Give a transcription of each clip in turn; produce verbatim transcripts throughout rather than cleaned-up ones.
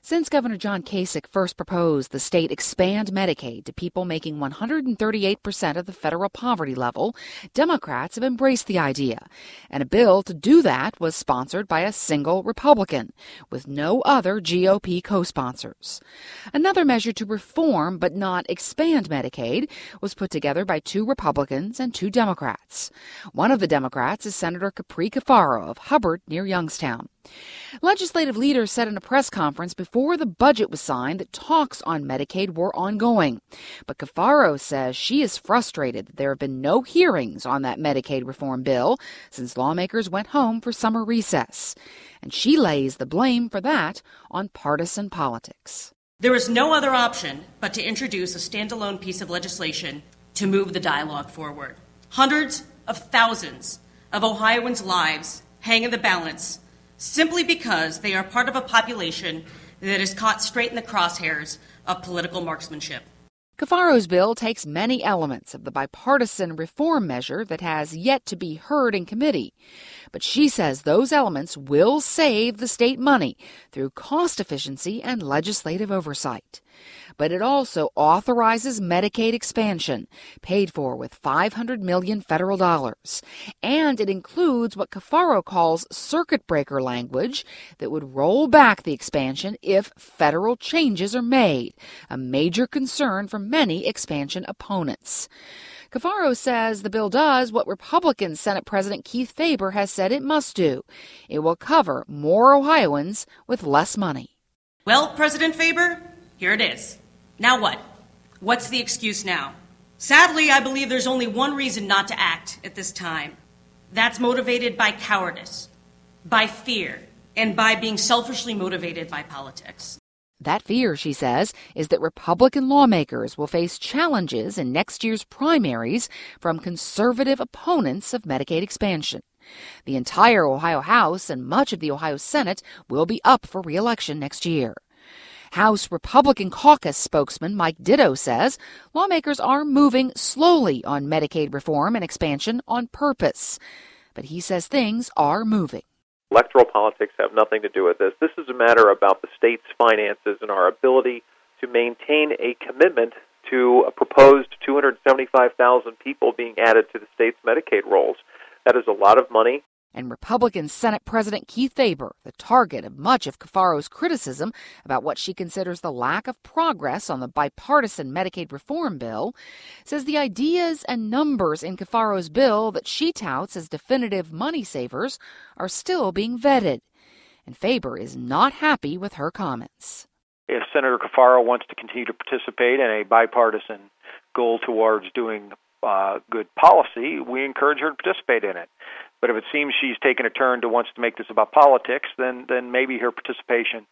Since Governor John Kasich first proposed the state expand Medicaid to people making one hundred thirty-eight percent of the federal poverty level, Democrats have embraced the idea. And a bill to do that was sponsored by a single Republican, with no other G O P co-sponsors. Another measure to reform but not expand Medicaid was put together by two Republicans and two Democrats. One of the Democrats is Senator Capri Cafaro of Hubbard near Youngstown. Legislative leaders said in a press conference before the budget was signed that talks on Medicaid were ongoing. But Cafaro says she is frustrated that there have been no hearings on that Medicaid reform bill since lawmakers went home for summer recess. And she lays the blame for that on partisan politics. There is no other option but to introduce a standalone piece of legislation to move the dialogue forward. Hundreds of thousands of Ohioans' lives hang in the balance simply because they are part of a population that is caught straight in the crosshairs of political marksmanship. Cafaro's bill takes many elements of the bipartisan reform measure that has yet to be heard in committee. But she says those elements will save the state money through cost efficiency and legislative oversight. But it also authorizes Medicaid expansion, paid for with five hundred million dollars federal dollars. And it includes what Cafaro calls circuit breaker language that would roll back the expansion if federal changes are made, a major concern for many expansion opponents. Cafaro says the bill does what Republican Senate President Keith Faber has said it must do. It will cover more Ohioans with less money. Well, President Faber, here it is. Now what? What's the excuse now? Sadly, I believe there's only one reason not to act at this time. That's motivated by cowardice, by fear, and by being selfishly motivated by politics. That fear, she says, is that Republican lawmakers will face challenges in next year's primaries from conservative opponents of Medicaid expansion. The entire Ohio House and much of the Ohio Senate will be up for re-election next year. House Republican caucus spokesman Mike Ditto says lawmakers are moving slowly on Medicaid reform and expansion on purpose. But he says things are moving. Electoral politics have nothing to do with this. This is a matter about the state's finances and our ability to maintain a commitment to a proposed two hundred seventy-five thousand people being added to the state's Medicaid rolls. That is a lot of money. And Republican Senate President Keith Faber, the target of much of Cafaro's criticism about what she considers the lack of progress on the bipartisan Medicaid reform bill, says the ideas and numbers in Cafaro's bill that she touts as definitive money savers are still being vetted. And Faber is not happy with her comments. If Senator Cafaro wants to continue to participate in a bipartisan goal towards doing uh, good policy, we encourage her to participate in it. But if it seems she's taken a turn to wants to make this about politics, then then maybe her participation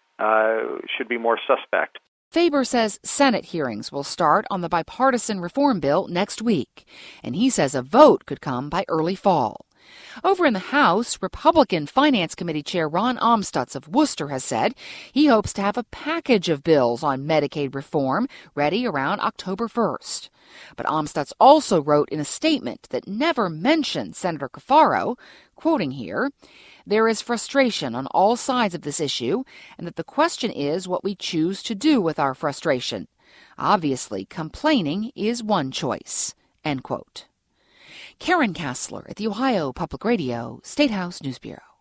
uh, should be more suspect. Faber says Senate hearings will start on the bipartisan reform bill next week, and he says a vote could come by early fall. Over in the House, Republican Finance Committee Chair Ron Amstutz of Worcester has said he hopes to have a package of bills on Medicaid reform ready around October first. But Amstutz also wrote in a statement that never mentioned Senator Cafaro, quoting here, "There is frustration on all sides of this issue, and that the question is what we choose to do with our frustration. Obviously, complaining is one choice." End quote. Karen Kassler at the Ohio Public Radio State House News Bureau.